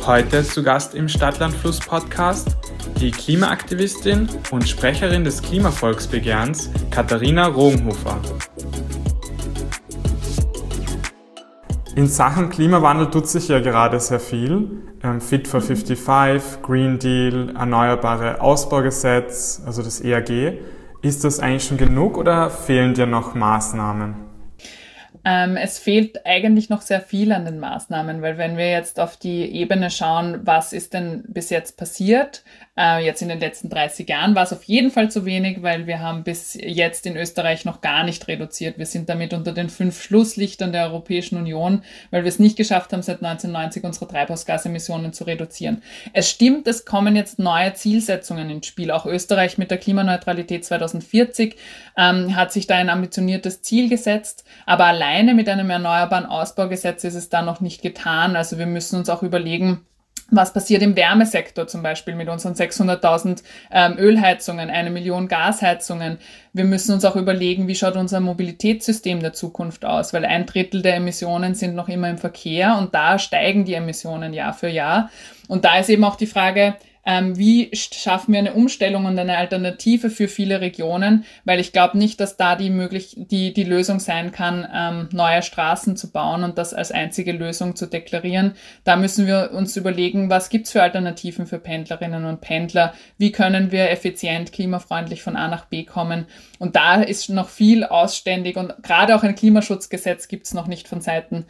Heute zu Gast im Stadtlandfluss-Podcast die Klimaaktivistin und Sprecherin des Klimavolksbegehrens Katharina Roggenhofer. In Sachen Klimawandel tut sich ja gerade sehr viel. Fit for 55, Green Deal, Erneuerbare Ausbaugesetz, also das EAG. Ist das eigentlich schon genug oder fehlen dir noch Maßnahmen? Es fehlt eigentlich noch sehr viel an den Maßnahmen, weil wenn wir jetzt auf die Ebene schauen, was ist denn bis jetzt passiert, jetzt in den letzten 30 Jahren war es auf jeden Fall zu wenig, weil wir haben bis jetzt in Österreich noch gar nicht reduziert. Wir sind damit unter den 5 Schlusslichtern der Europäischen Union, weil wir es nicht geschafft haben, seit 1990 unsere Treibhausgasemissionen zu reduzieren. Es stimmt, es kommen jetzt neue Zielsetzungen ins Spiel. Auch Österreich mit der Klimaneutralität 2040 hat sich da ein ambitioniertes Ziel gesetzt, aber alleine mit einem erneuerbaren Ausbaugesetz ist es da noch nicht getan. Also wir müssen uns auch überlegen, was passiert im Wärmesektor zum Beispiel mit unseren 600.000 Ölheizungen, 1 Million Gasheizungen. Wir müssen uns auch überlegen, wie schaut unser Mobilitätssystem der Zukunft aus, weil 1/3 der Emissionen sind noch immer im Verkehr und da steigen die Emissionen Jahr für Jahr. Und da ist eben auch die Frage, wie schaffen wir eine Umstellung und eine Alternative für viele Regionen, weil ich glaube nicht, dass da die Lösung sein kann, neue Straßen zu bauen und das als einzige Lösung zu deklarieren. Da müssen wir uns überlegen, was gibt's für Alternativen für Pendlerinnen und Pendler, wie können wir effizient, klimafreundlich von A nach B kommen. Und da ist noch viel ausständig und gerade auch ein Klimaschutzgesetz gibt's noch nicht von Seiten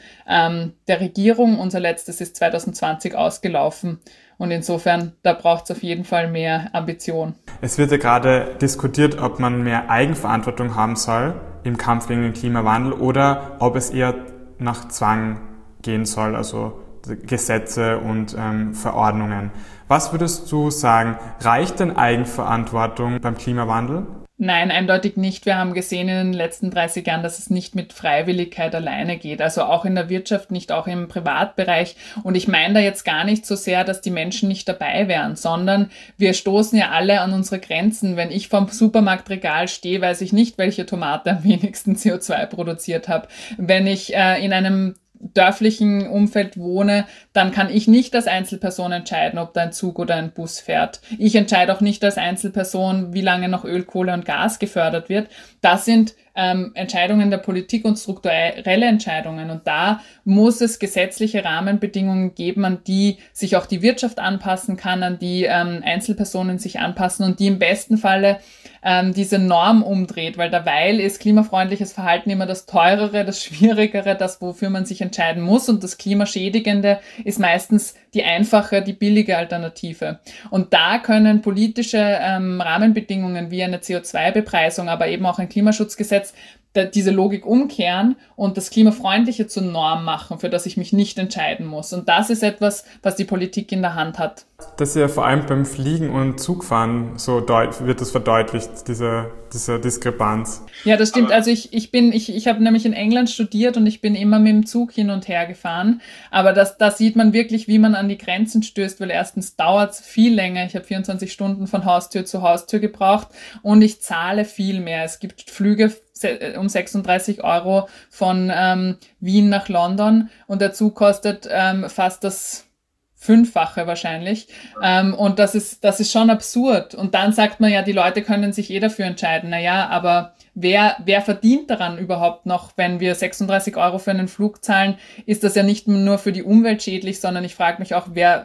der Regierung. Unser letztes ist 2020 ausgelaufen. Und insofern, da braucht es auf jeden Fall mehr Ambition. Es wird ja gerade diskutiert, ob man mehr Eigenverantwortung haben soll im Kampf gegen den Klimawandel oder ob es eher nach Zwang gehen soll, also Gesetze und Verordnungen. Was würdest du sagen, reicht denn Eigenverantwortung beim Klimawandel? Nein, eindeutig nicht. Wir haben gesehen in den letzten 30 Jahren, dass es nicht mit Freiwilligkeit alleine geht. Also auch in der Wirtschaft, nicht auch im Privatbereich. Und ich meine da jetzt gar nicht so sehr, dass die Menschen nicht dabei wären, sondern wir stoßen ja alle an unsere Grenzen. Wenn ich vorm Supermarktregal stehe, weiß ich nicht, welche Tomate am wenigsten CO2 produziert hat. Wenn ich in einem dörflichen Umfeld wohne, dann kann ich nicht als Einzelperson entscheiden, ob da ein Zug oder ein Bus fährt. Ich entscheide auch nicht als Einzelperson, wie lange noch Öl, Kohle und Gas gefördert wird. Das sind Entscheidungen der Politik und strukturelle Entscheidungen. Und da muss es gesetzliche Rahmenbedingungen geben, an die sich auch die Wirtschaft anpassen kann, an die Einzelpersonen sich anpassen und die im besten Falle diese Norm umdreht, weil derweil ist klimafreundliches Verhalten immer das teurere, das schwierigere, das, wofür man sich entscheiden muss, und das klimaschädigende ist meistens die einfache, die billige Alternative. Und da können politische Rahmenbedingungen wie eine CO2-Bepreisung, aber eben auch ein Klimaschutzgesetz diese Logik umkehren und das Klimafreundliche zur Norm machen, für das ich mich nicht entscheiden muss. Und das ist etwas, was die Politik in der Hand hat. Das ist ja vor allem beim Fliegen und Zugfahren so wird das verdeutlicht, diese Diskrepanz. Ja, das stimmt. Also ich habe nämlich in England studiert und ich bin immer mit dem Zug hin und her gefahren. Aber da sieht man wirklich, wie man an die Grenzen stößt, weil erstens dauert es viel länger. Ich habe 24 Stunden von Haustür zu Haustür gebraucht und ich zahle viel mehr. Es gibt Flüge um 36 € von Wien nach London und der Zug kostet fast das 5-fache wahrscheinlich. Und das ist schon absurd. Und dann sagt man ja, die Leute können sich dafür entscheiden. Naja, aber wer verdient daran überhaupt noch, wenn wir 36 € für einen Flug zahlen, ist das ja nicht nur für die Umwelt schädlich, sondern ich frage mich auch,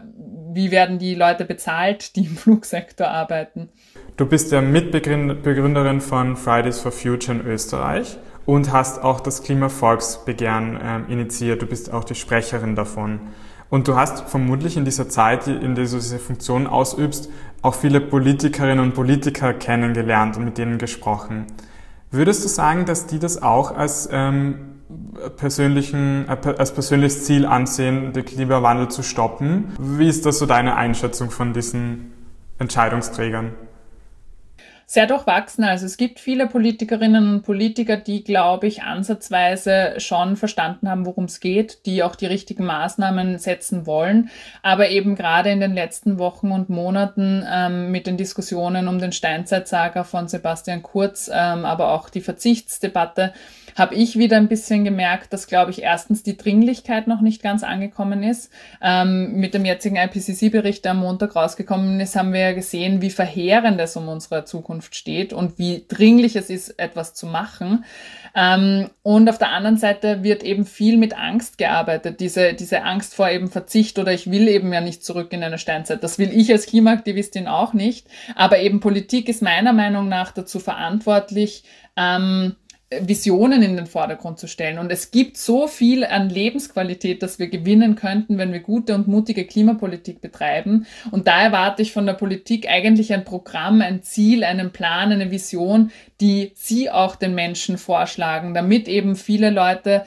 wie werden die Leute bezahlt, die im Flugsektor arbeiten? Du bist ja Mitbegründerin von Fridays for Future in Österreich und hast auch das Klimavolksbegehren initiiert. Du bist auch die Sprecherin davon. Und du hast vermutlich in dieser Zeit, in der du diese Funktion ausübst, auch viele Politikerinnen und Politiker kennengelernt und mit denen gesprochen. Würdest du sagen, dass die das auch als persönliches Ziel ansehen, den Klimawandel zu stoppen? Wie ist das so deine Einschätzung von diesen Entscheidungsträgern? Sehr durchwachsen. Also es gibt viele Politikerinnen und Politiker, die, glaube ich, ansatzweise schon verstanden haben, worum es geht, die auch die richtigen Maßnahmen setzen wollen. Aber eben gerade in den letzten Wochen und Monaten mit den Diskussionen um den Steinzeitsaga von Sebastian Kurz, aber auch die Verzichtsdebatte, habe ich wieder ein bisschen gemerkt, dass, glaube ich, erstens die Dringlichkeit noch nicht ganz angekommen ist. Mit dem jetzigen IPCC-Bericht, der am Montag rausgekommen ist, haben wir ja gesehen, wie verheerend es um unsere Zukunft steht und wie dringlich es ist, etwas zu machen. Und auf der anderen Seite wird eben viel mit Angst gearbeitet, diese Angst vor eben Verzicht oder ich will eben ja nicht zurück in eine Steinzeit. Das will ich als Klimaaktivistin auch nicht. Aber eben Politik ist meiner Meinung nach dazu verantwortlich, Visionen in den Vordergrund zu stellen. Und es gibt so viel an Lebensqualität, das wir gewinnen könnten, wenn wir gute und mutige Klimapolitik betreiben. Und da erwarte ich von der Politik eigentlich ein Programm, ein Ziel, einen Plan, eine Vision, die sie auch den Menschen vorschlagen, damit eben viele Leute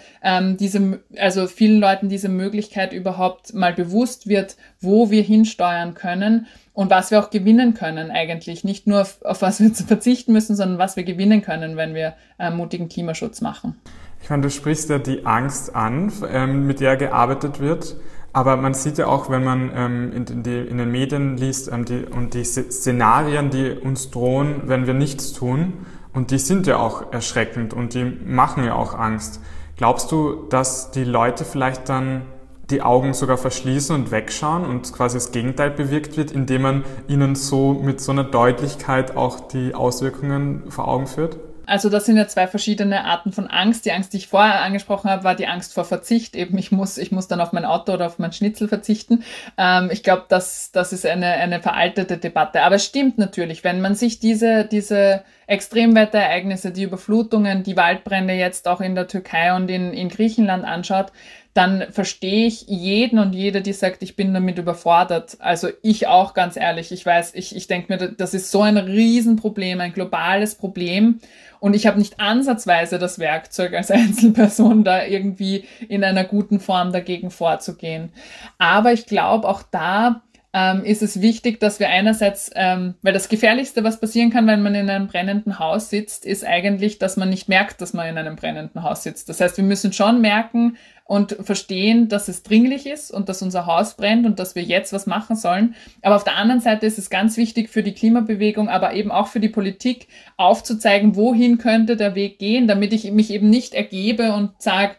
vielen Leuten diese Möglichkeit überhaupt mal bewusst wird, wo wir hinsteuern können. Und was wir auch gewinnen können eigentlich. Nicht nur auf was wir verzichten müssen, sondern was wir gewinnen können, wenn wir mutigen Klimaschutz machen. Ich meine, du sprichst ja die Angst an, mit der gearbeitet wird. Aber man sieht ja auch, wenn man in den Medien liest die Szenarien, die uns drohen, wenn wir nichts tun. Und die sind ja auch erschreckend und die machen ja auch Angst. Glaubst du, dass die Leute vielleicht dann die Augen sogar verschließen und wegschauen und quasi das Gegenteil bewirkt wird, indem man ihnen so mit so einer Deutlichkeit auch die Auswirkungen vor Augen führt? Also das sind ja zwei verschiedene Arten von Angst. Die Angst, die ich vorher angesprochen habe, war die Angst vor Verzicht. Eben ich muss dann auf mein Auto oder auf mein Schnitzel verzichten. Ich glaube, das ist eine veraltete Debatte. Aber es stimmt natürlich, wenn man sich diese Extremwetterereignisse, die Überflutungen, die Waldbrände jetzt auch in der Türkei und in Griechenland anschaut, dann verstehe ich jeden und jede, die sagt, ich bin damit überfordert. Also ich auch, ganz ehrlich. Ich weiß, ich denke mir, das ist so ein Riesenproblem, ein globales Problem. Und ich habe nicht ansatzweise das Werkzeug als Einzelperson, da irgendwie in einer guten Form dagegen vorzugehen. Aber ich glaube, auch da ist es wichtig, dass wir einerseits, weil das Gefährlichste, was passieren kann, wenn man in einem brennenden Haus sitzt, ist eigentlich, dass man nicht merkt, dass man in einem brennenden Haus sitzt. Das heißt, wir müssen schon merken und verstehen, dass es dringlich ist und dass unser Haus brennt und dass wir jetzt was machen sollen. Aber auf der anderen Seite ist es ganz wichtig für die Klimabewegung, aber eben auch für die Politik aufzuzeigen, wohin könnte der Weg gehen, damit ich mich eben nicht ergebe und sage,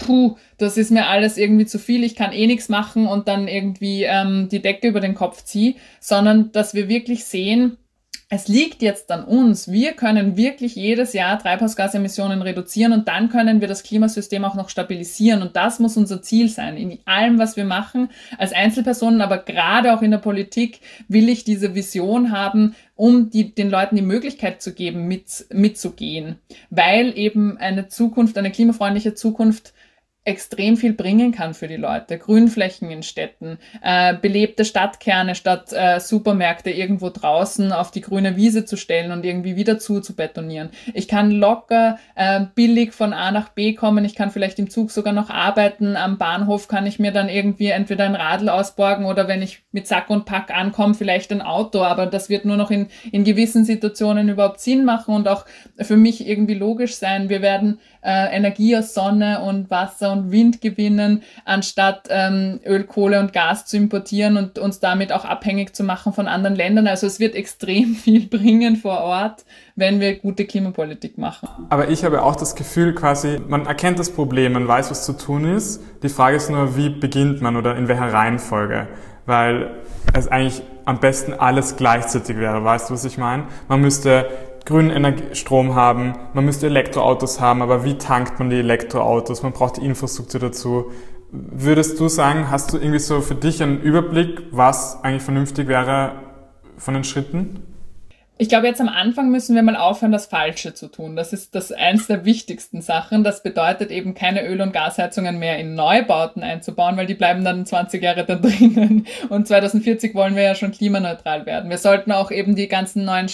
das ist mir alles irgendwie zu viel, ich kann eh nichts machen und dann irgendwie die Decke über den Kopf ziehe, sondern dass wir wirklich sehen, es liegt jetzt an uns. Wir können wirklich jedes Jahr Treibhausgasemissionen reduzieren und dann können wir das Klimasystem auch noch stabilisieren. Und das muss unser Ziel sein. In allem, was wir machen, als Einzelpersonen, aber gerade auch in der Politik, will ich diese Vision haben, um den Leuten die Möglichkeit zu geben, mitzugehen. Weil eben eine klimafreundliche Zukunft extrem viel bringen kann für die Leute. Grünflächen in Städten, belebte Stadtkerne statt Supermärkte irgendwo draußen auf die grüne Wiese zu stellen und irgendwie wieder zu betonieren. Ich kann locker billig von A nach B kommen. Ich kann vielleicht im Zug sogar noch arbeiten. Am Bahnhof kann ich mir dann irgendwie entweder ein Radl ausborgen oder wenn ich mit Sack und Pack ankomme, vielleicht ein Auto. Aber das wird nur noch in gewissen Situationen überhaupt Sinn machen und auch für mich irgendwie logisch sein. Wir werden Energie aus Sonne und Wasser und Wind gewinnen, anstatt Öl, Kohle und Gas zu importieren und uns damit auch abhängig zu machen von anderen Ländern. Also es wird extrem viel bringen vor Ort, wenn wir gute Klimapolitik machen. Aber ich habe auch das Gefühl quasi, man erkennt das Problem, man weiß, was zu tun ist. Die Frage ist nur, wie beginnt man oder in welcher Reihenfolge? Weil es eigentlich am besten alles gleichzeitig wäre. Weißt du, was ich meine? Man müsste grünen Strom haben, man müsste Elektroautos haben, aber wie tankt man die Elektroautos? Man braucht die Infrastruktur dazu. Würdest du sagen, hast du irgendwie so für dich einen Überblick, was eigentlich vernünftig wäre von den Schritten? Ich glaube, jetzt am Anfang müssen wir mal aufhören, das Falsche zu tun. Das ist eins der wichtigsten Sachen. Das bedeutet eben, keine Öl- und Gasheizungen mehr in Neubauten einzubauen, weil die bleiben dann 20 Jahre da drinnen. Und 2040 wollen wir ja schon klimaneutral werden. Wir sollten auch eben die ganzen neuen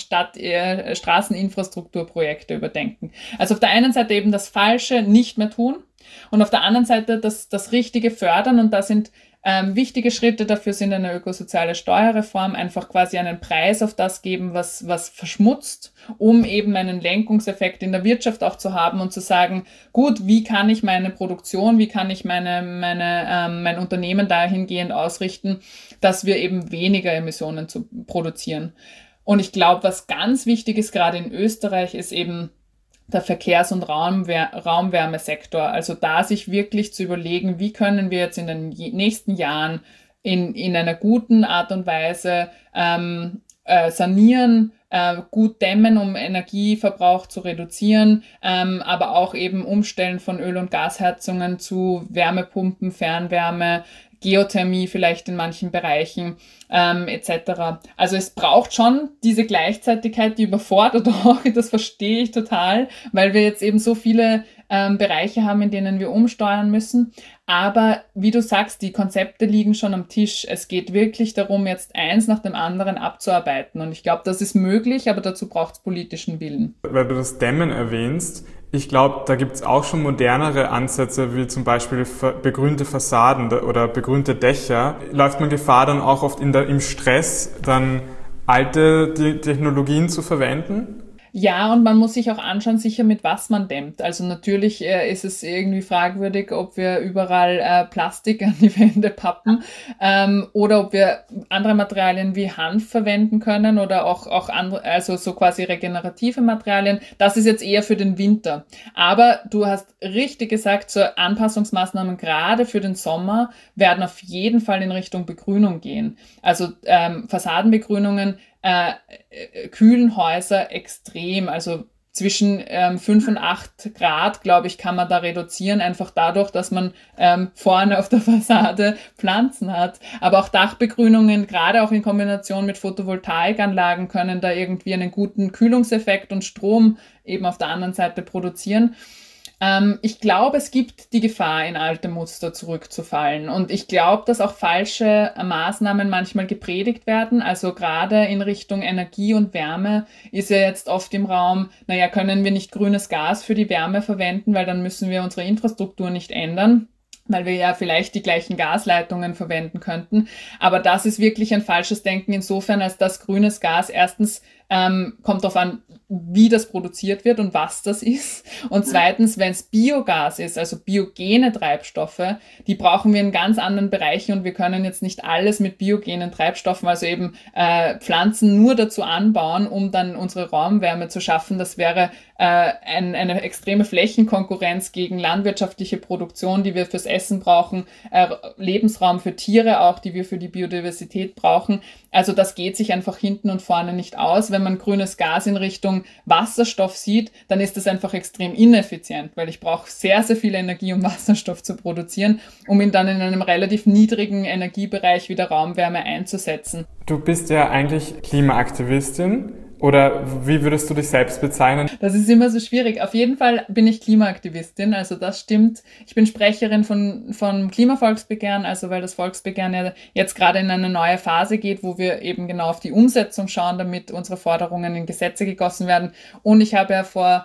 Straßeninfrastrukturprojekte überdenken. Also auf der einen Seite eben das Falsche nicht mehr tun und auf der anderen Seite das Richtige fördern. Und da sind Wichtige Schritte dafür sind eine ökosoziale Steuerreform, einfach quasi einen Preis auf das geben, was verschmutzt, um eben einen Lenkungseffekt in der Wirtschaft auch zu haben und zu sagen, gut, wie kann ich meine Produktion, wie kann ich mein Unternehmen dahingehend ausrichten, dass wir eben weniger Emissionen zu produzieren. Und ich glaube, was ganz wichtig ist, gerade in Österreich, ist eben der Verkehrs- und Raumwärmesektor. Also da sich wirklich zu überlegen, wie können wir jetzt in den nächsten Jahren in einer guten Art und Weise sanieren, gut dämmen, um Energieverbrauch zu reduzieren, aber auch eben umstellen von Öl- und Gasheizungen zu Wärmepumpen, Fernwärme, Geothermie vielleicht in manchen Bereichen etc. Also es braucht schon diese Gleichzeitigkeit, die überfordert auch, das verstehe ich total, weil wir jetzt eben so viele Bereiche haben, in denen wir umsteuern müssen. Aber wie du sagst, die Konzepte liegen schon am Tisch. Es geht wirklich darum, jetzt eins nach dem anderen abzuarbeiten. Und ich glaube, das ist möglich, aber dazu braucht es politischen Willen. Weil du das Dämmen erwähnst, ich glaube, da gibt es auch schon modernere Ansätze, wie zum Beispiel begrünte Fassaden oder begrünte Dächer. Läuft man Gefahr, dann auch oft im Stress dann alte Technologien zu verwenden? Ja, und man muss sich auch anschauen, sicher mit was man dämmt. Also natürlich ist es irgendwie fragwürdig, ob wir überall Plastik an die Wände pappen oder ob wir andere Materialien wie Hanf verwenden können oder auch andere, also so quasi regenerative Materialien. Das ist jetzt eher für den Winter. Aber du hast richtig gesagt, so Anpassungsmaßnahmen gerade für den Sommer werden auf jeden Fall in Richtung Begrünung gehen. Also Fassadenbegrünungen kühlen Häuser extrem. Also zwischen 5 und 8 Grad, glaube ich, kann man da reduzieren, einfach dadurch, dass man vorne auf der Fassade Pflanzen hat. Aber auch Dachbegrünungen, gerade auch in Kombination mit Photovoltaikanlagen, können da irgendwie einen guten Kühlungseffekt und Strom eben auf der anderen Seite produzieren. Ich glaube, es gibt die Gefahr, in alte Muster zurückzufallen. Und ich glaube, dass auch falsche Maßnahmen manchmal gepredigt werden. Also gerade in Richtung Energie und Wärme ist ja jetzt oft im Raum, naja, können wir nicht grünes Gas für die Wärme verwenden, weil dann müssen wir unsere Infrastruktur nicht ändern, weil wir ja vielleicht die gleichen Gasleitungen verwenden könnten. Aber das ist wirklich ein falsches Denken insofern, als dass grünes Gas erstens kommt darauf an, wie das produziert wird und was das ist. Und zweitens, wenn es Biogas ist, also biogene Treibstoffe, die brauchen wir in ganz anderen Bereichen und wir können jetzt nicht alles mit biogenen Treibstoffen, also eben Pflanzen nur dazu anbauen, um dann unsere Raumwärme zu schaffen. Das wäre eine extreme Flächenkonkurrenz gegen landwirtschaftliche Produktion, die wir fürs Essen brauchen, Lebensraum für Tiere auch, die wir für die Biodiversität brauchen. Also das geht sich einfach hinten und vorne nicht aus. Wenn man grünes Gas in Richtung Wasserstoff sieht, dann ist das einfach extrem ineffizient, weil ich brauche sehr, sehr viel Energie, um Wasserstoff zu produzieren, um ihn dann in einem relativ niedrigen Energiebereich wie der Raumwärme einzusetzen. Du bist ja eigentlich Klimaaktivistin. Oder wie würdest du dich selbst bezeichnen? Das ist immer so schwierig. Auf jeden Fall bin ich Klimaaktivistin, also das stimmt. Ich bin Sprecherin von Klimavolksbegehren, also weil das Volksbegehren ja jetzt gerade in eine neue Phase geht, wo wir eben genau auf die Umsetzung schauen, damit unsere Forderungen in Gesetze gegossen werden. Und ich habe ja vor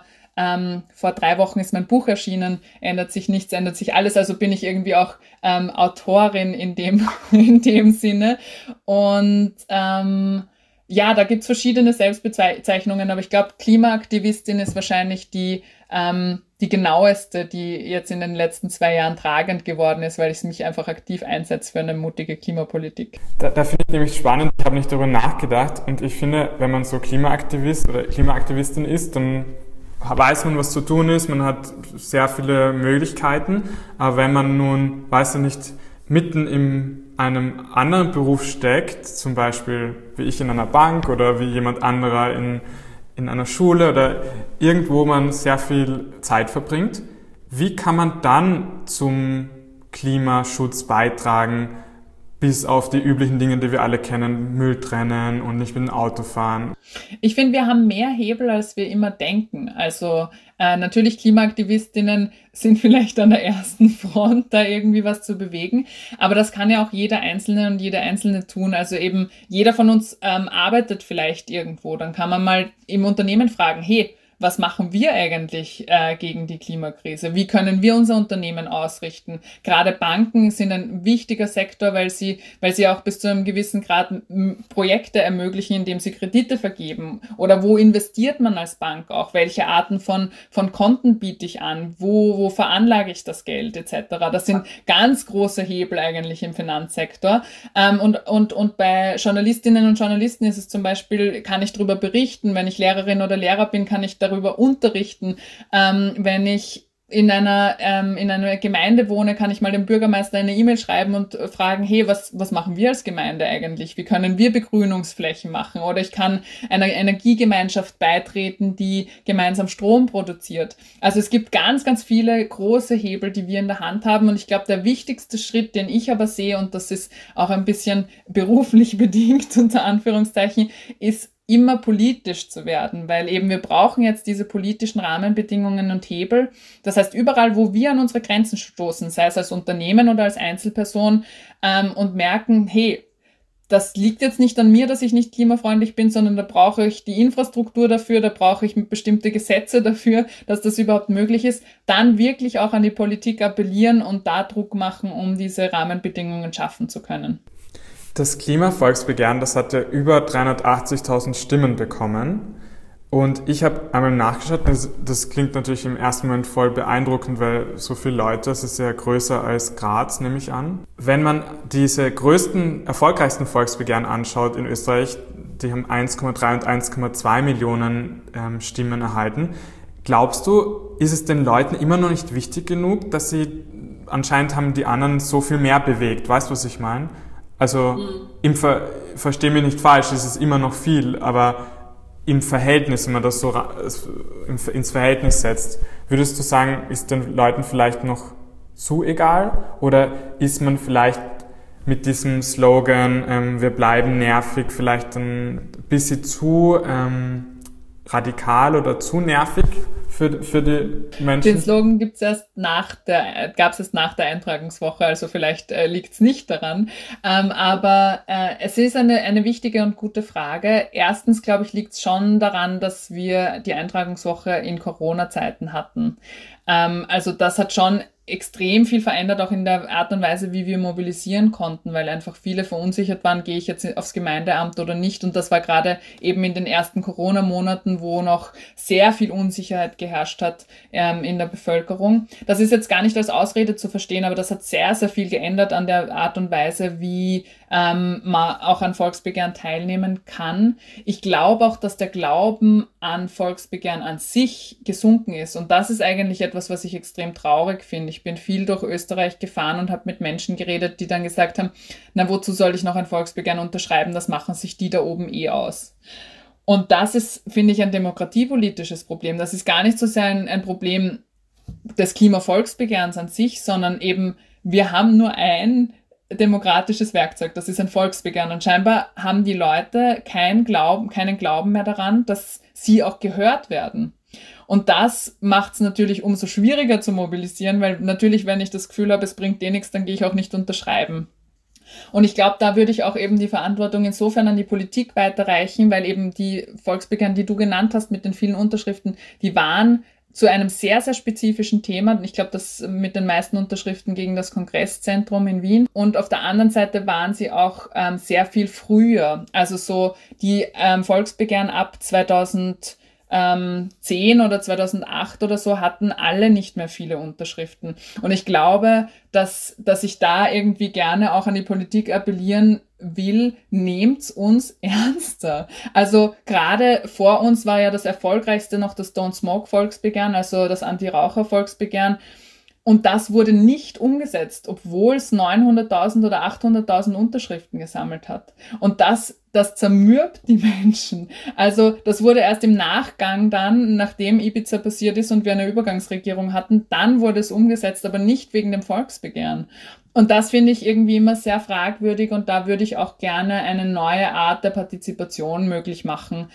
3 Wochen ist mein Buch erschienen, ändert sich nichts, ändert sich alles, also bin ich irgendwie auch Autorin in dem Sinne. Und ja, da gibt's verschiedene Selbstbezeichnungen, aber ich glaube, Klimaaktivistin ist wahrscheinlich die genaueste, die jetzt in den letzten 2 Jahren tragend geworden ist, weil ich mich einfach aktiv einsetze für eine mutige Klimapolitik. Da finde ich nämlich spannend, ich habe nicht darüber nachgedacht und ich finde, wenn man so Klimaaktivist oder Klimaaktivistin ist, dann weiß man, was zu tun ist, man hat sehr viele Möglichkeiten, aber wenn man nun, weiß ich nicht, mitten in einem anderen Beruf steckt, zum Beispiel wie ich in einer Bank oder wie jemand anderer in einer Schule oder irgendwo man sehr viel Zeit verbringt, wie kann man dann zum Klimaschutz beitragen, bis auf die üblichen Dinge, die wir alle kennen, Müll trennen und nicht mit dem Auto fahren? Ich finde, wir haben mehr Hebel, als wir immer denken. Also natürlich Klimaaktivistinnen sind vielleicht an der ersten Front, da irgendwie was zu bewegen. Aber das kann ja auch jeder Einzelne und jede Einzelne tun. Also eben jeder von uns arbeitet vielleicht irgendwo. Dann kann man mal im Unternehmen fragen, hey, was machen wir eigentlich gegen die Klimakrise? Wie können wir unser Unternehmen ausrichten? Gerade Banken sind ein wichtiger Sektor, weil sie auch bis zu einem gewissen Grad Projekte ermöglichen, indem sie Kredite vergeben. Oder wo investiert man als Bank auch? Welche Arten von Konten biete ich an? Wo veranlage ich das Geld etc.? Das sind ganz große Hebel eigentlich im Finanzsektor. Und bei Journalistinnen und Journalisten ist es zum Beispiel, kann ich darüber berichten, wenn ich Lehrerin oder Lehrer bin, kann ich darüber unterrichten. Wenn ich in einer Gemeinde wohne, kann ich mal dem Bürgermeister eine E-Mail schreiben und fragen, hey, was machen wir als Gemeinde eigentlich? Wie können wir Begrünungsflächen machen? Oder ich kann einer Energiegemeinschaft beitreten, die gemeinsam Strom produziert. Also es gibt ganz, ganz viele große Hebel, die wir in der Hand haben. Und ich glaube, der wichtigste Schritt, den ich aber sehe, und das ist auch ein bisschen beruflich bedingt, unter Anführungszeichen, ist immer politisch zu werden, weil eben wir brauchen jetzt diese politischen Rahmenbedingungen und Hebel. Das heißt, überall, wo wir an unsere Grenzen stoßen, sei es als Unternehmen oder als Einzelperson, und merken, hey, das liegt jetzt nicht an mir, dass ich nicht klimafreundlich bin, sondern da brauche ich die Infrastruktur dafür, da brauche ich bestimmte Gesetze dafür, dass das überhaupt möglich ist, dann wirklich auch an die Politik appellieren und da Druck machen, um diese Rahmenbedingungen schaffen zu können. Das Klimavolksbegehren, das hat ja über 380.000 Stimmen bekommen. Und ich habe einmal nachgeschaut, das klingt natürlich im ersten Moment voll beeindruckend, weil so viele Leute, das ist ja größer als Graz, nehme ich an. Wenn man diese größten, erfolgreichsten Volksbegehren anschaut in Österreich, die haben 1,3 und 1,2 Millionen Stimmen erhalten. Glaubst du, ist es den Leuten immer noch nicht wichtig genug, dass sie, anscheinend haben die anderen so viel mehr bewegt, weißt du, was ich meine? Also, versteh mich nicht falsch, es ist immer noch viel, aber im Verhältnis, wenn man das so ins Verhältnis setzt, würdest du sagen, ist den Leuten vielleicht noch zu egal? Oder ist man vielleicht mit diesem Slogan, wir bleiben nervig, vielleicht ein bisschen zu radikal oder zu nervig für die Menschen? Den Slogan gab es erst nach der Eintragungswoche, also vielleicht liegt es nicht daran. Aber es ist eine wichtige und gute Frage. Erstens, glaube ich, liegt es schon daran, dass wir die Eintragungswoche in Corona-Zeiten hatten. Also das hat schon extrem viel verändert, auch in der Art und Weise, wie wir mobilisieren konnten, weil einfach viele verunsichert waren, gehe ich jetzt aufs Gemeindeamt oder nicht. Und das war gerade eben in den ersten Corona-Monaten, wo noch sehr viel Unsicherheit geherrscht hat in der Bevölkerung. Das ist jetzt gar nicht als Ausrede zu verstehen, aber das hat sehr, sehr viel geändert an der Art und Weise, wie man auch an Volksbegehren teilnehmen kann. Ich glaube auch, dass der Glauben an Volksbegehren an sich gesunken ist. Und das ist eigentlich etwas, was ich extrem traurig finde. Ich bin viel durch Österreich gefahren und habe mit Menschen geredet, die dann gesagt haben, na, wozu soll ich noch ein Volksbegehren unterschreiben? Das machen sich die da oben eh aus. Und das ist, finde ich, ein demokratiepolitisches Problem. Das ist gar nicht so sehr ein Problem des Klimavolksbegehrens an sich, sondern eben, wir haben nur ein demokratisches Werkzeug, das ist ein Volksbegehren. Und scheinbar haben die Leute keinen Glauben mehr daran, dass sie auch gehört werden. Und das macht es natürlich umso schwieriger zu mobilisieren, weil natürlich, wenn ich das Gefühl habe, es bringt eh nichts, dann gehe ich auch nicht unterschreiben. Und ich glaube, da würde ich auch eben die Verantwortung insofern an die Politik weiterreichen, weil eben die Volksbegehren, die du genannt hast mit den vielen Unterschriften, die waren zu einem sehr, sehr spezifischen Thema. Ich glaube, das mit den meisten Unterschriften gegen das Kongresszentrum in Wien. Und auf der anderen Seite waren sie auch sehr viel früher. Also so die Volksbegehren ab 2010 oder 2008 oder so hatten alle nicht mehr viele Unterschriften. Und ich glaube, dass ich da irgendwie gerne auch an die Politik appellieren will, nehmt's uns ernster. Also gerade vor uns war ja das erfolgreichste noch das Don't Smoke Volksbegehren, also das Anti-Raucher Volksbegehren. Und das wurde nicht umgesetzt, obwohl es 900.000 oder 800.000 Unterschriften gesammelt hat. Und das zermürbt die Menschen. Also das wurde erst im Nachgang dann, nachdem Ibiza passiert ist und wir eine Übergangsregierung hatten, dann wurde es umgesetzt, aber nicht wegen dem Volksbegehren. Und das finde ich irgendwie immer sehr fragwürdig und da würde ich auch gerne eine neue Art der Partizipation möglich machen.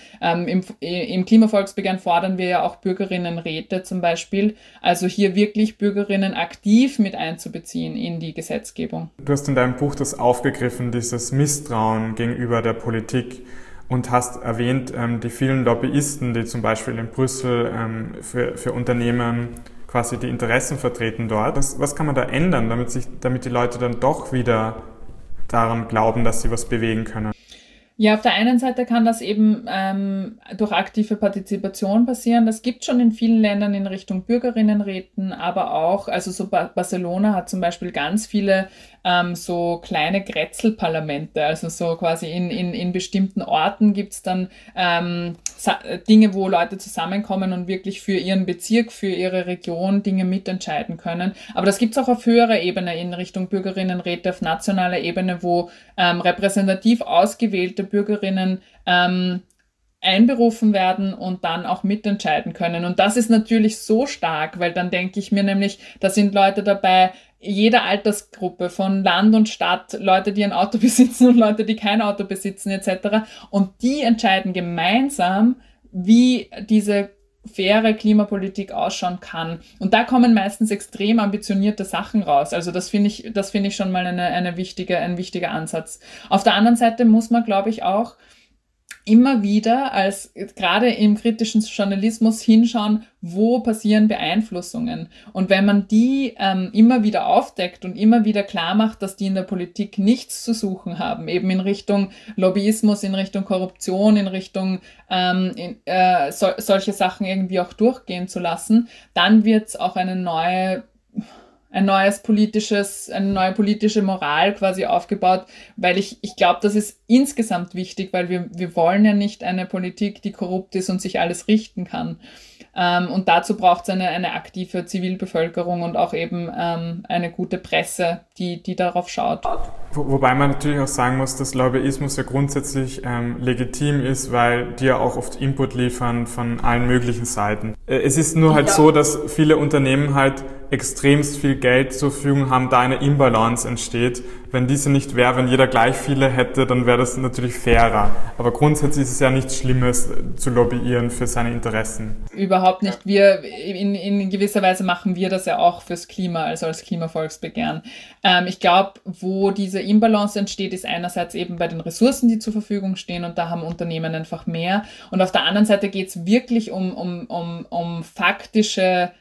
Im Klimavolksbegehren fordern wir ja auch Bürgerinnenräte zum Beispiel, also hier wirklich Bürgerinnen aktiv mit einzubeziehen in die Gesetzgebung. Du hast in deinem Buch das aufgegriffen, dieses Misstrauen gegenüber der Politik. und hast erwähnt, die vielen Lobbyisten, die zum Beispiel in Brüssel für Unternehmen quasi die Interessen vertreten dort. Was kann man da ändern, damit die Leute dann doch wieder daran glauben, dass sie was bewegen können? Ja, auf der einen Seite kann das eben durch aktive Partizipation passieren. Das gibt schon in vielen Ländern in Richtung Bürgerinnenräten, aber auch, also so Barcelona hat zum Beispiel ganz viele so kleine Grätzelparlamente, also so quasi in bestimmten Orten gibt's dann Dinge, wo Leute zusammenkommen und wirklich für ihren Bezirk, für ihre Region Dinge mitentscheiden können. Aber das gibt's auch auf höherer Ebene in Richtung Bürgerinnenräte, auf nationaler Ebene, wo repräsentativ ausgewählte Bürgerinnen einberufen werden und dann auch mitentscheiden können. Und das ist natürlich so stark, weil dann denke ich mir nämlich, da sind Leute dabei, jeder Altersgruppe, von Land und Stadt, Leute, die ein Auto besitzen und Leute, die kein Auto besitzen etc. Und die entscheiden gemeinsam, wie diese faire Klimapolitik ausschauen kann. Und da kommen meistens extrem ambitionierte Sachen raus. Also das finde ich schon mal ein wichtiger Ansatz. Auf der anderen Seite muss man, glaube ich, auch immer wieder als gerade im kritischen Journalismus hinschauen, wo passieren Beeinflussungen. Und wenn man die immer wieder aufdeckt und immer wieder klar macht, dass die in der Politik nichts zu suchen haben, eben in Richtung Lobbyismus, in Richtung Korruption, in Richtung solche Sachen irgendwie auch durchgehen zu lassen, dann wird es auch eine neue politische Moral quasi aufgebaut, weil ich glaube, das ist insgesamt wichtig, weil wir wollen ja nicht eine Politik, die korrupt ist und sich alles richten kann. Und dazu braucht es eine aktive Zivilbevölkerung und auch eben eine gute Presse, die darauf schaut. Wobei man natürlich auch sagen muss, dass Lobbyismus ja grundsätzlich legitim ist, weil die ja auch oft Input liefern von allen möglichen Seiten. Es ist nur halt so, dass viele Unternehmen halt extremst viel Geld zur Verfügung haben, da eine Imbalance entsteht. Wenn diese nicht wäre, wenn jeder gleich viele hätte, dann wäre das natürlich fairer. Aber grundsätzlich ist es ja nichts Schlimmes, zu lobbyieren für seine Interessen. Überhaupt nicht. Wir, in gewisser Weise machen wir das ja auch fürs Klima, also als Klimavolksbegehren. Ich glaube, wo diese Imbalance entsteht, ist einerseits eben bei den Ressourcen, die zur Verfügung stehen, und da haben Unternehmen einfach mehr. Und auf der anderen Seite geht es wirklich um faktische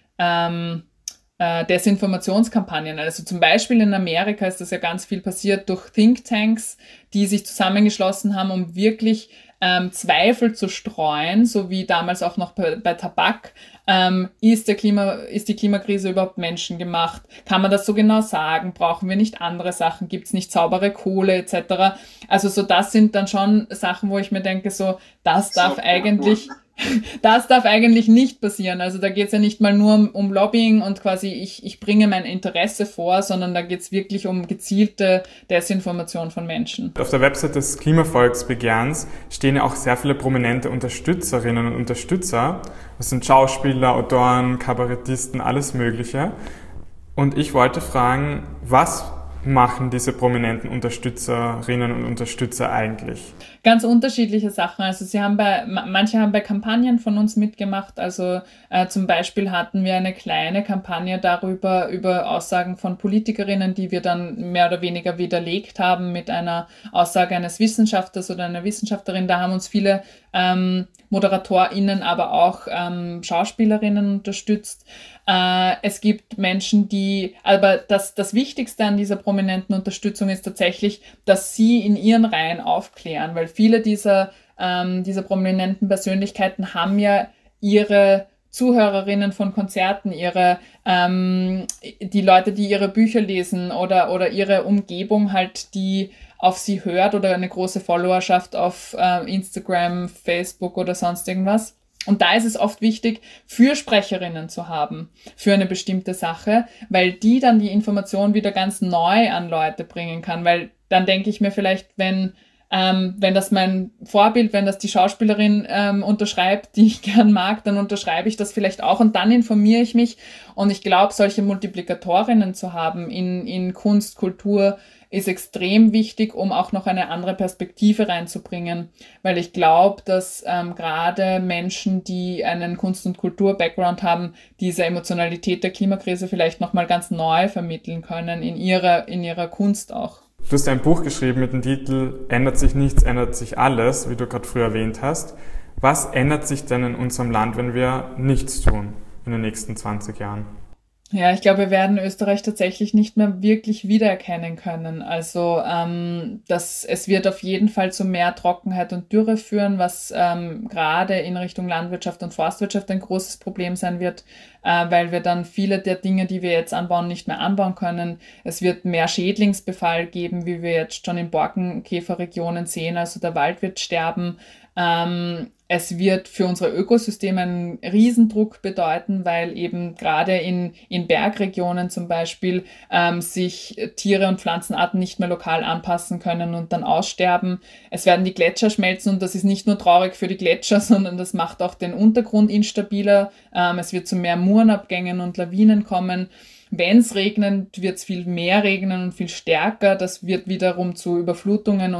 Desinformationskampagnen. Also zum Beispiel in Amerika ist das ja ganz viel passiert durch Thinktanks, die sich zusammengeschlossen haben, um wirklich Zweifel zu streuen, so wie damals auch noch bei Tabak. Ist die Klimakrise überhaupt menschengemacht? Kann man das so genau sagen? Brauchen wir nicht andere Sachen? Gibt es nicht saubere Kohle etc.? Also so, das sind dann schon Sachen, wo ich mir denke, so, das darf eigentlich nicht passieren. Also da geht es ja nicht mal nur um Lobbying und quasi ich bringe mein Interesse vor, sondern da geht es wirklich um gezielte Desinformation von Menschen. Auf der Website des Klimavolksbegehrens stehen ja auch sehr viele prominente Unterstützerinnen und Unterstützer. Das sind Schauspieler, Autoren, Kabarettisten, alles Mögliche. Und ich wollte fragen, was machen diese prominenten Unterstützerinnen und Unterstützer eigentlich? Ganz unterschiedliche Sachen. Also manche haben bei Kampagnen von uns mitgemacht. Also zum Beispiel hatten wir eine kleine Kampagne über Aussagen von Politikerinnen, die wir dann mehr oder weniger widerlegt haben mit einer Aussage eines Wissenschaftlers oder einer Wissenschaftlerin. Da haben uns viele ModeratorInnen, aber auch Schauspielerinnen unterstützt. Es gibt Menschen, aber das Wichtigste an dieser prominenten Unterstützung ist tatsächlich, dass sie in ihren Reihen aufklären, weil viele dieser prominenten Persönlichkeiten haben ja ihre Zuhörerinnen von Konzerten, die Leute, die ihre Bücher lesen oder ihre Umgebung halt, die auf sie hört, oder eine große Followerschaft auf Instagram, Facebook oder sonst irgendwas. Und da ist es oft wichtig, Fürsprecherinnen zu haben für eine bestimmte Sache, weil die dann die Information wieder ganz neu an Leute bringen kann. Weil dann denke ich mir vielleicht, wenn das mein Vorbild, wenn das die Schauspielerin unterschreibt, die ich gern mag, dann unterschreibe ich das vielleicht auch und dann informiere ich mich. Und ich glaube, solche Multiplikatorinnen zu haben in Kunst, Kultur, ist extrem wichtig, um auch noch eine andere Perspektive reinzubringen, weil ich glaube, dass gerade Menschen, die einen Kunst- und Kultur-Background haben, diese Emotionalität der Klimakrise vielleicht nochmal ganz neu vermitteln können in ihrer Kunst auch. Du hast ein Buch geschrieben mit dem Titel Ändert sich nichts, ändert sich alles, wie du gerade früher erwähnt hast. Was ändert sich denn in unserem Land, wenn wir nichts tun in den nächsten 20 Jahren? Ja, ich glaube, wir werden Österreich tatsächlich nicht mehr wirklich wiedererkennen können. Also es wird auf jeden Fall zu mehr Trockenheit und Dürre führen, was gerade in Richtung Landwirtschaft und Forstwirtschaft ein großes Problem sein wird, weil wir dann viele der Dinge, die wir jetzt anbauen, nicht mehr anbauen können. Es wird mehr Schädlingsbefall geben, wie wir jetzt schon in Borkenkäferregionen sehen. Also der Wald wird sterben. Es wird für unsere Ökosysteme einen Riesendruck bedeuten, weil eben gerade in Bergregionen zum Beispiel sich Tiere und Pflanzenarten nicht mehr lokal anpassen können und dann aussterben. Es werden die Gletscher schmelzen und das ist nicht nur traurig für die Gletscher, sondern das macht auch den Untergrund instabiler. Es wird zu mehr Murenabgängen und Lawinen kommen. Wenn es regnet, wird es viel mehr regnen und viel stärker. Das wird wiederum zu Überflutungen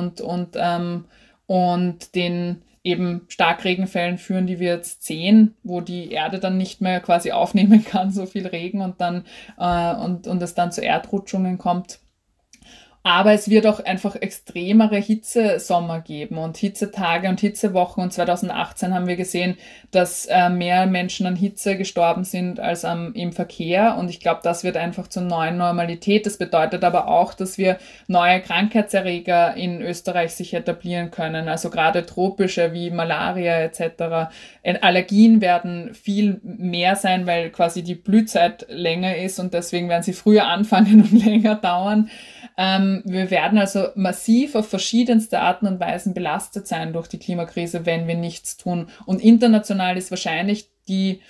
und den eben Starkregenfällen führen, die wir jetzt sehen, wo die Erde dann nicht mehr quasi aufnehmen kann, so viel Regen und dann und es dann zu Erdrutschungen kommt. Aber es wird auch einfach extremere Hitzesommer geben und Hitzetage und Hitzewochen. Und 2018 haben wir gesehen, dass mehr Menschen an Hitze gestorben sind als im Verkehr. Und ich glaube, das wird einfach zur neuen Normalität. Das bedeutet aber auch, dass wir neue Krankheitserreger in Österreich sich etablieren können. Also gerade tropische wie Malaria etc. Allergien werden viel mehr sein, weil quasi die Blühzeit länger ist und deswegen werden sie früher anfangen und länger dauern. Wir werden also massiv auf verschiedenste Arten und Weisen belastet sein durch die Klimakrise, wenn wir nichts tun. Und international ist wahrscheinlich die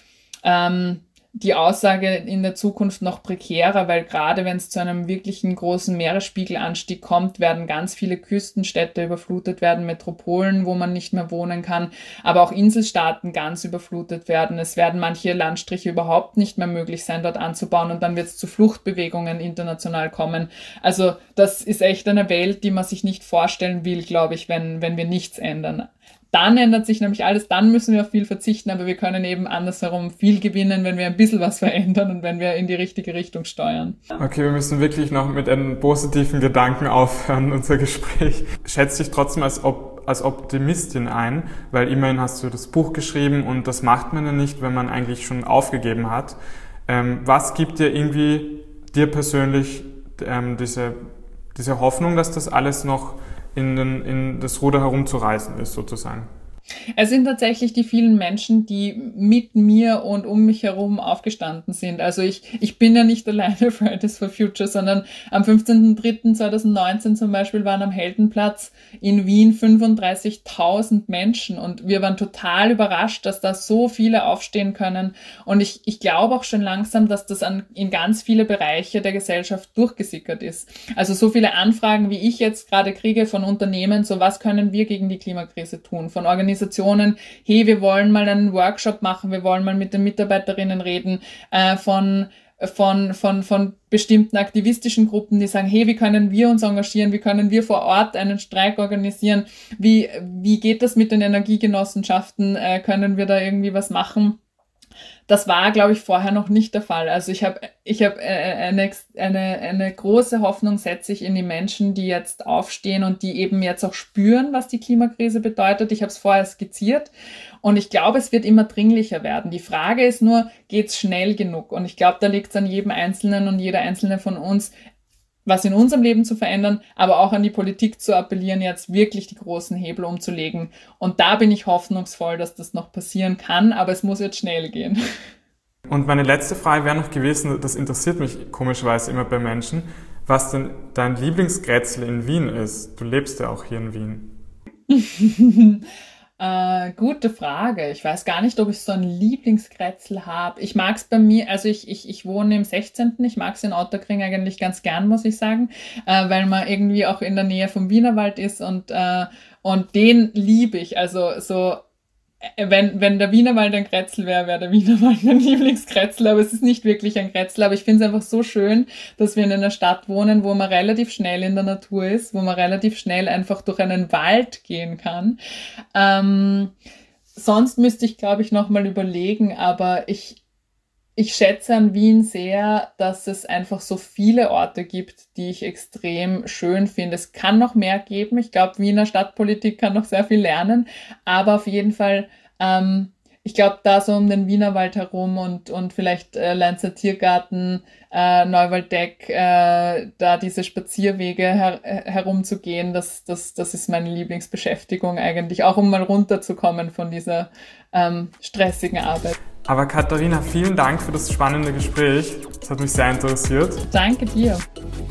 Aussage in der Zukunft noch prekärer, weil gerade wenn es zu einem wirklichen großen Meeresspiegelanstieg kommt, werden ganz viele Küstenstädte überflutet werden, Metropolen, wo man nicht mehr wohnen kann, aber auch Inselstaaten ganz überflutet werden. Es werden manche Landstriche überhaupt nicht mehr möglich sein, dort anzubauen und dann wird es zu Fluchtbewegungen international kommen. Also das ist echt eine Welt, die man sich nicht vorstellen will, glaube ich, wenn wir nichts ändern. Dann ändert sich nämlich alles, dann müssen wir auf viel verzichten, aber wir können eben andersherum viel gewinnen, wenn wir ein bisschen was verändern und wenn wir in die richtige Richtung steuern. Okay, wir müssen wirklich noch mit einem positiven Gedanken aufhören, unser Gespräch. Schätze dich trotzdem als Optimistin ein, weil immerhin hast du das Buch geschrieben und das macht man ja nicht, wenn man eigentlich schon aufgegeben hat. Was gibt dir irgendwie, dir persönlich, diese Hoffnung, dass das alles noch in das Ruder herumzureißen ist, sozusagen? Es sind tatsächlich die vielen Menschen, die mit mir und um mich herum aufgestanden sind. Also ich bin ja nicht alleine Fridays for Future, sondern am 15.03.2019 zum Beispiel waren am Heldenplatz in Wien 35.000 Menschen und wir waren total überrascht, dass da so viele aufstehen können. Und ich glaube auch schon langsam, dass das in ganz viele Bereiche der Gesellschaft durchgesickert ist. Also so viele Anfragen, wie ich jetzt gerade kriege von Unternehmen, so was können wir gegen die Klimakrise tun, von Organisationen, hey, wir wollen mal einen Workshop machen, wir wollen mal mit den Mitarbeiterinnen reden, von bestimmten aktivistischen Gruppen, die sagen, hey, wie können wir uns engagieren, wie können wir vor Ort einen Streik organisieren, wie geht das mit den Energiegenossenschaften, können wir da irgendwie was machen? Das war, glaube ich, vorher noch nicht der Fall. Also ich habe eine große Hoffnung setze ich in die Menschen, die jetzt aufstehen und die eben jetzt auch spüren, was die Klimakrise bedeutet. Ich habe es vorher skizziert und ich glaube, es wird immer dringlicher werden. Die Frage ist nur, geht's schnell genug? Und ich glaube, da liegt es an jedem Einzelnen und jeder Einzelne von uns, was in unserem Leben zu verändern, aber auch an die Politik zu appellieren, jetzt wirklich die großen Hebel umzulegen. Und da bin ich hoffnungsvoll, dass das noch passieren kann, aber es muss jetzt schnell gehen. Und meine letzte Frage wäre noch gewesen, das interessiert mich komischerweise immer bei Menschen, was denn dein Lieblingsgrätzl in Wien ist. Du lebst ja auch hier in Wien. Gute Frage. Ich weiß gar nicht, ob ich so ein Lieblingsgrätzl habe. Ich mag es bei mir, also ich wohne im 16. Ich mag es in Otterkring eigentlich ganz gern, muss ich sagen, weil man irgendwie auch in der Nähe vom Wienerwald ist und den liebe ich. Also so, wenn der Wienerwald ein Grätzl wäre, wäre der Wienerwald mein Lieblingsgrätzl, aber es ist nicht wirklich ein Grätzl, aber ich finde es einfach so schön, dass wir in einer Stadt wohnen, wo man relativ schnell in der Natur ist, wo man relativ schnell einfach durch einen Wald gehen kann. Sonst müsste ich, glaube ich, nochmal überlegen, aber ich Ich schätze an Wien sehr, dass es einfach so viele Orte gibt, die ich extrem schön finde. Es kann noch mehr geben. Ich glaube, Wiener Stadtpolitik kann noch sehr viel lernen. Aber auf jeden Fall, ich glaube, da so um den Wienerwald herum und vielleicht Leinzer Tiergarten, Neuwaldeck, da diese Spazierwege herumzugehen, das ist meine Lieblingsbeschäftigung eigentlich. Auch um mal runterzukommen von dieser stressigen Arbeit. Aber Katharina, vielen Dank für das spannende Gespräch. Das hat mich sehr interessiert. Danke dir.